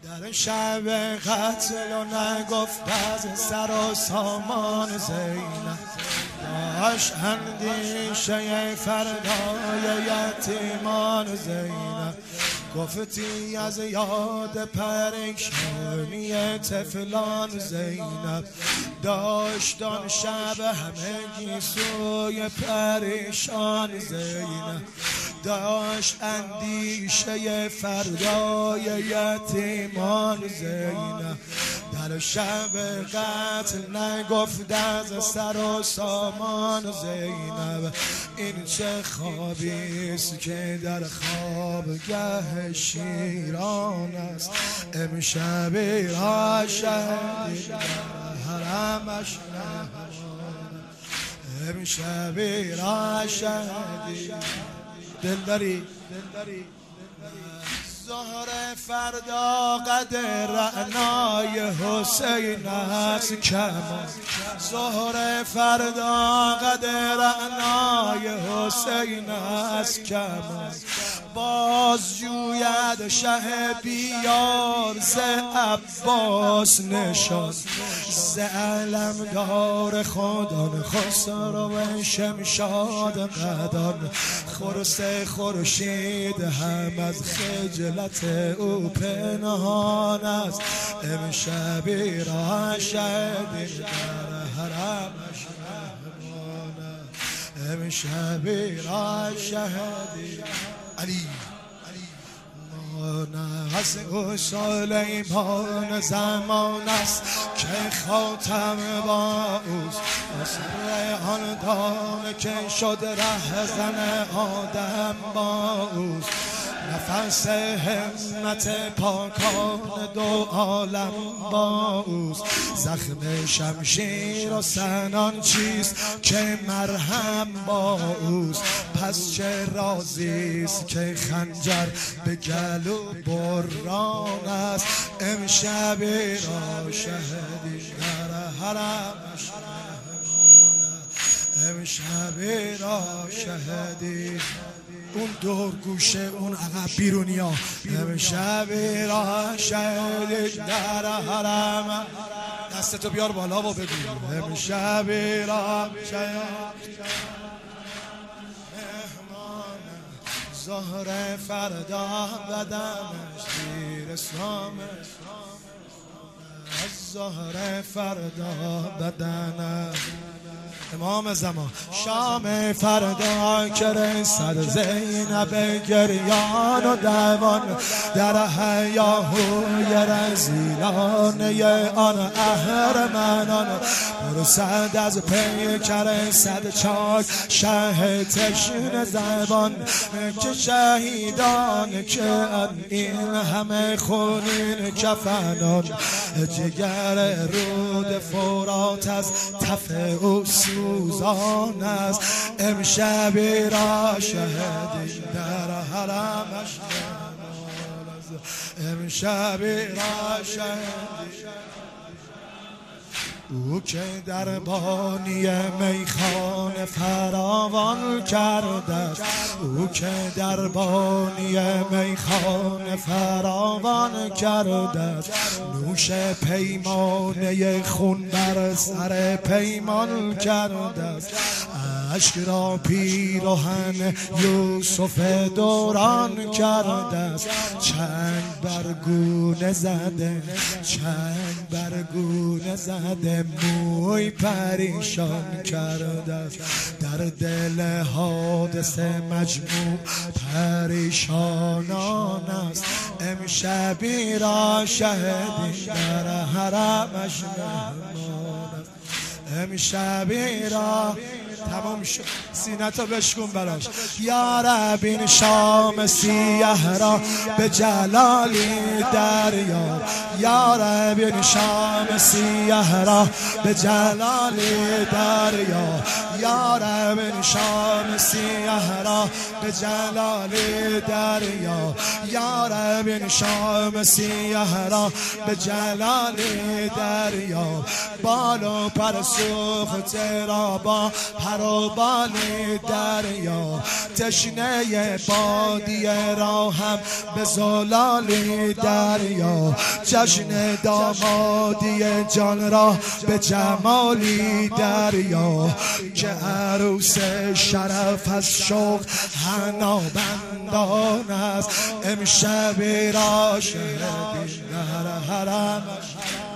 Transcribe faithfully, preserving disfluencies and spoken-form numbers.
در شب قتل و نگفت از سر و سامان زینب داشت اندیشه فردای یتیمان زینب گفتی از یاد پریشانی طفلان زینب داشت آن شب همگی سوی پریشان زینب داشت اندیشه فردای یتیمان زینب در شب قتل نگفت از سر و سامان زینب این چه خوابیست که در خوابگاه شیران است امشبی را شهید حرمش نهان امشبی را شهید دل داری ظهر فردا قدر رعنای حسین است کمان ظهر فردا قدر رعنای حسین است کمان باز جوید شه بیار ز عباس نشان ز علمدار خودان خسرو شمشاد قدان خرس خورشید هم از خجلت او پنهان است امشبی را شهید در حرمش مهمان امشبی را شهید علی از او سلیمان زمان است که خاتم با اوست اصر آن دام که شد ره زن آدم با اوست نفس همت پاکان دو عالم با اوست زخم شمشیر و سنان چیست که مرهم با اوست پس چه رازیست که خنجر به گلو بران است امشبی را شهدی در حرمش مهمان امشبی را شهدی اون دور گوشه اون عقب بیرونی ها امشبی را شهدی در حرم دستتو بیار بالا و بگو امشبی را شهدی مهمان ظهر فردا بدنش دیر سامش از ظهر فردا بدنش امام زمان شام فردا که رسد زینب گریان و دوان در هیاهوی رزیلانه آن اهرمنان برسد از پیکر صد چاک شه تشنه زبان که شهیدان که این همه خونین کفنان جگر رود فرات از تف او سوزان است امشبی را شهدی در حرمش مهمان است امشبی را شهدی او که در بانی میخانه فراوان کرده او که در بانی میخانه فراوان کرده نوش پیمانه خون بر سر پیمان کرده اشک را پیراهن یوسف دوران کرده چنگ بر گونه زده چنگ بر گونه زده موی پریشان کرده در دل حادثه مجموع پریشانان است امشبی را شهدی در حرمش مهمان است امشبی را تمام شد سینتو بشکن براش یا رب این شام سیه را به جلالی دریا یا رب این شام سیه را به جلالی دریا یارب این شام سیاه را به جلال دریا، یارب این شام سیاه را به جلال دریا، بال و پر سوخته را با پر و بال دریا، تشنه بادیه را هم به زلال دریا، جشن دامادی جان را به جمالی دریا، که عروس شرف از شوق حنا بندان است، امشب را شهدی در حرم